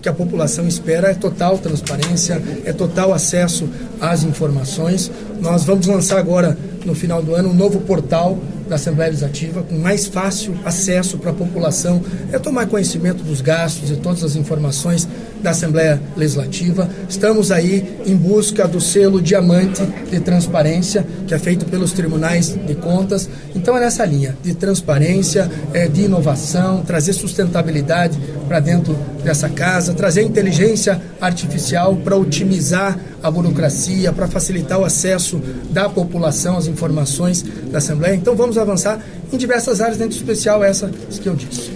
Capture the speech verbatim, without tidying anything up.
que a população espera é total transparência, é total acesso às informações. Nós vamos lançar agora, no final do ano, um novo portal da Assembleia Legislativa, com mais fácil acesso para a população, é tomar conhecimento dos gastos e todas as informações da Assembleia Legislativa. Estamos aí em busca do selo diamante de transparência, que é feito pelos tribunais de contas. Então é nessa linha de transparência, é, de inovação, trazer sustentabilidade para dentro dessa casa, trazer inteligência artificial para otimizar a burocracia, para facilitar o acesso da população às informações da Assembleia. Então vamos avançar em diversas áreas, dentro especial essa que eu disse.